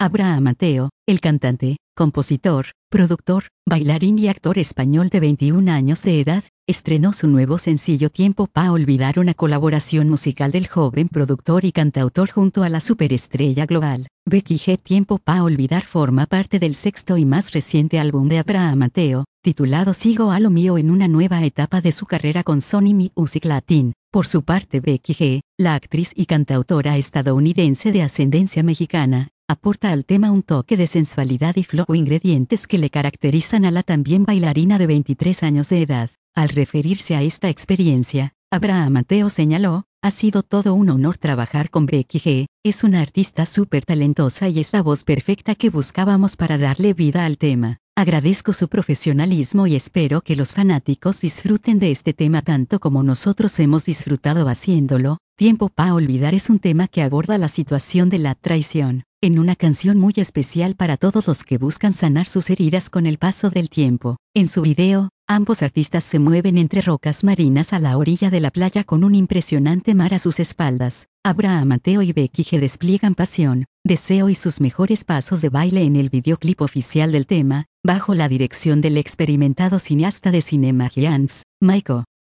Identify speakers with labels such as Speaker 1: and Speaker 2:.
Speaker 1: Abraham Mateo, el cantante, compositor, productor, bailarín y actor español de 21 años de edad, estrenó su nuevo sencillo Tiempo pa' Olvidar, una colaboración musical del joven productor y cantautor junto a la superestrella global, Becky G. Tiempo pa' Olvidar forma parte del sexto y más reciente álbum de Abraham Mateo, titulado Sigo a lo mío, en una nueva etapa de su carrera con Sony Music Latin. Por su parte, Becky G., la actriz y cantautora estadounidense de ascendencia mexicana, aporta al tema un toque de sensualidad y flow, ingredientes que le caracterizan a la también bailarina de 23 años de edad. Al referirse a esta experiencia, Abraham Mateo señaló: "Ha sido todo un honor trabajar con Becky G., es una artista súper talentosa y es la voz perfecta que buscábamos para darle vida al tema. Agradezco su profesionalismo y espero que los fanáticos disfruten de este tema tanto como nosotros hemos disfrutado haciéndolo". Tiempo pa' Olvidar es un tema que aborda la situación de la traición, en una canción muy especial para todos los que buscan sanar sus heridas con el paso del tiempo. En su video, ambos artistas se mueven entre rocas marinas a la orilla de la playa con un impresionante mar a sus espaldas. Abraham Mateo y Becky G. despliegan pasión, deseo y sus mejores pasos de baile en el videoclip oficial del tema, bajo la dirección del experimentado cineasta de Cinema Giants, Maiko.